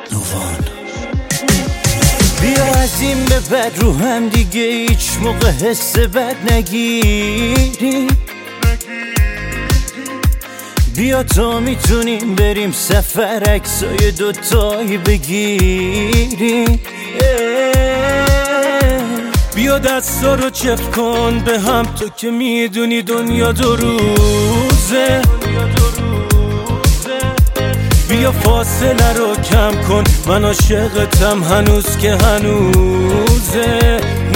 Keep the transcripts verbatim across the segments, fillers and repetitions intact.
نوان بیا از این به بعد رو هم دیگه هیچ موقع حس بد نگیری. بیا تا میتونیم بریم سفر عکسای دوتایی بگیریم. بیا دستا رو چپ کن به هم، تو که میدونی دنیا دو روزه. بیا فاصله رو کم کن، من عاشقتم هنوز که هنوزه.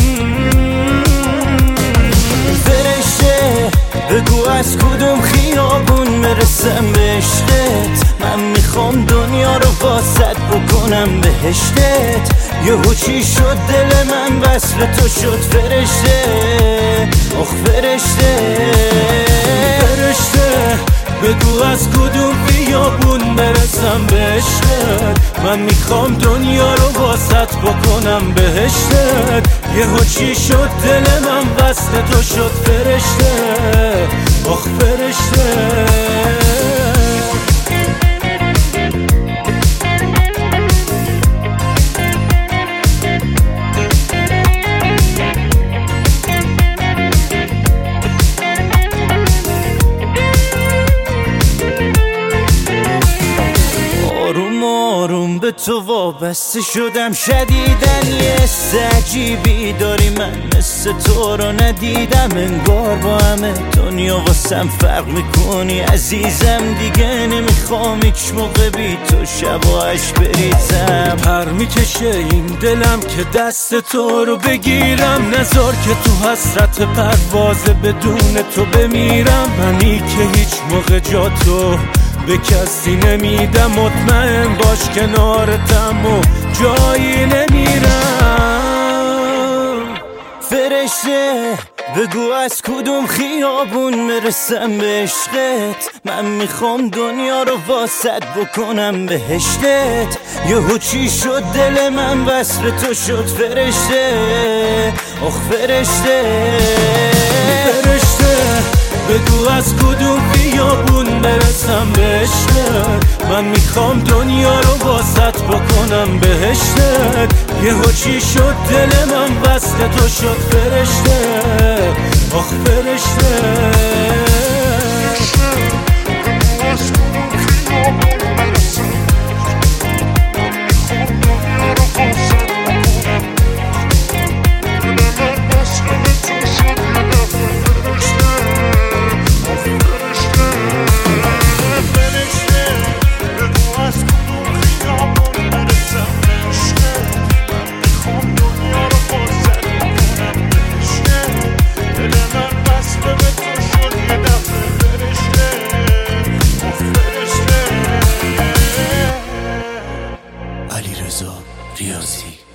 فرشته بگو از کدوم خیابون برسم به عشقت، من میخوام دنیا رو واسط بکنم بهشتت. یهو چی شد دل من وصل تو شد فرشته، آخ فرشته. فرشته بگو از کدوم خیابون برسم به عشقت، من میخوام دنیا رو واسط بکنم بهشتت. یهو چی شد دل من وصل تو شد فرشته، آخ فرشته. آروم به تو وابسته شدم شدیدن، یه حس عجیبی داری من مثل تو رو ندیدم. انگار با همه دنیا واسم فرق میکنی عزیزم، دیگه نمیخوام هیچ موقع بی تو شباهش بریزم. پر میکشه این دلم که دست تو رو بگیرم، نذار که تو حسرت پرواز بدون تو بمیرم. منی که هیچ موقع جا تو به کسی نمیدم، مطمئن باش کنارتم و جایی نمیرم. فرشته بگو از کدوم خیابون برسم به عشقت، من میخوام دنیا رو واسط بکنم بهشتت. یهو چی شد دل من وصل تو شد فرشته، آخ فرشته. فرشته بگو از کدوم خیابون برسم به عشقت، من میخوام دنیا رو واسط بکنم بهشتت. یهو چی شد دل من وصل تو شد فرشته، آخ فرشته. علیرضا ریاضی.